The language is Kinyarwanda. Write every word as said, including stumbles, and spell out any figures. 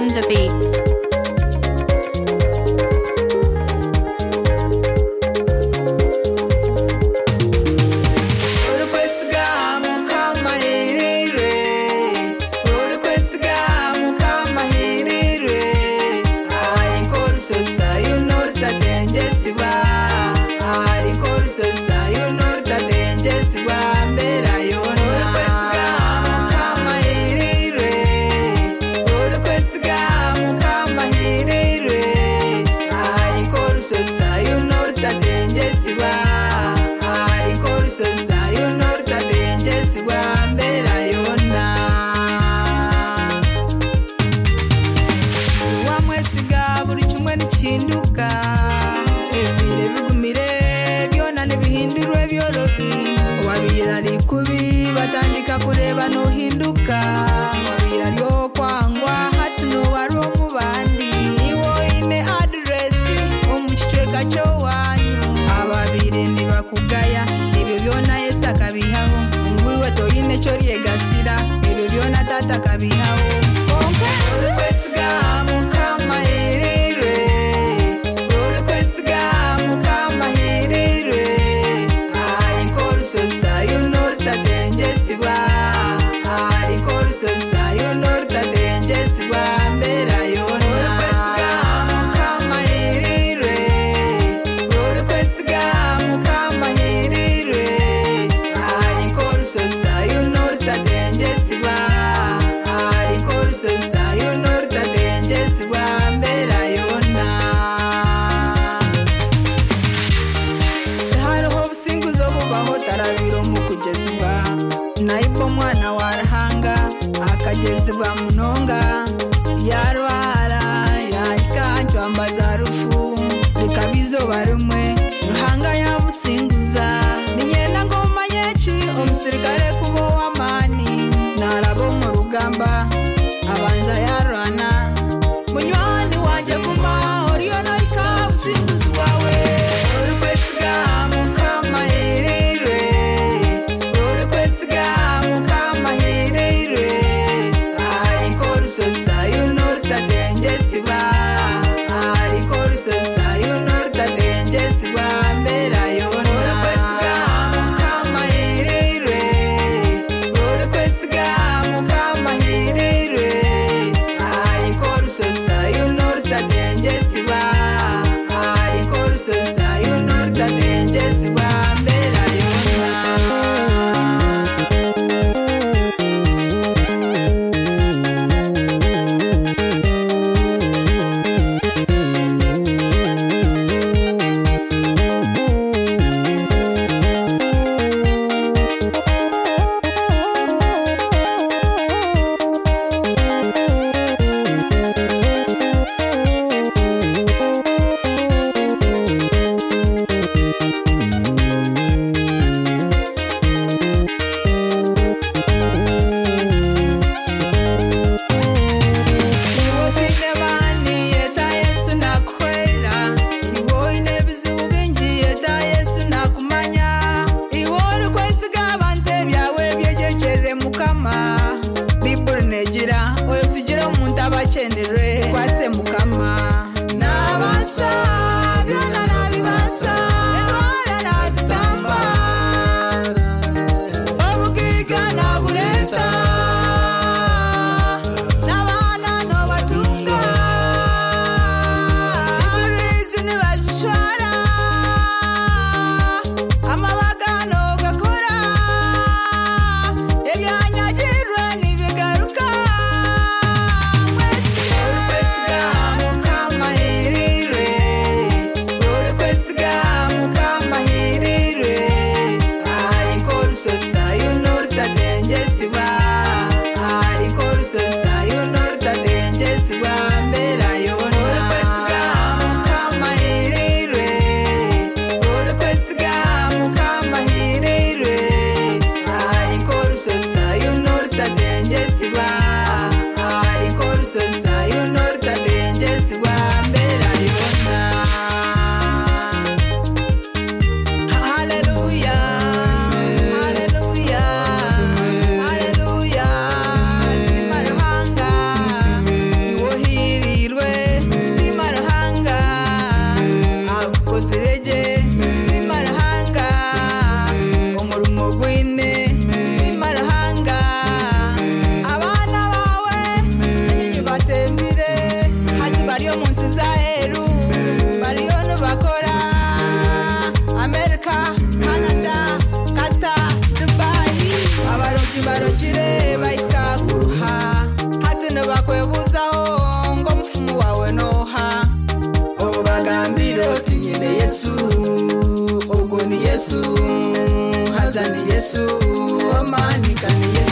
on the beats. batandika kureba no hinduka wabira ryo kwangwa hati no waro mu bandi niwo ine address umuciceka cyo wanyu ababire nibakugaya ibyo byona Yesu akabihaho ngwiwe to ine cyo ryegasira ibyo byona tata akabihaho kwesiga mukama herere kwesiga mukama herere ai korsosa you know that ari korsosa you know that denjeswa mbera yona kwesiga mukama herere kwesiga mukama herere ari korsosa you know that denjeswa ari korsosa you know that denjeswa mbera yona hariho businguzo bubaho tarabiro mu kugezwa naibo mwana warahanga akagezwa munonga yarwara yakanjwa ambaza rufu rikabizo barumwe ruhanga yamusinguza ninyenda ngoma yechi omusirikare kubo wamani narabo mu rugamba abanza yarwana munywani wanje kuma oriyo no ikabusinguza wawe urwesiga mukama herere urwesiga mukama herere ari korsosa you know that denjeswa ari korsosa you know that denjeswa mbera yona urwesiga mukama herere urwesiga mukama herere ari korsosa you know that denjeswa ari korsosa you know that denjeswa mbera yona kwase mukama nabasa byona nabibasa ndwara nazitamba obugiga nabureta nabana no batunga reason bashara amabaga no gakora ebyanyagirwe nibigaruka kwesiga mukama herere hazani Yesu, amani kani Yesu.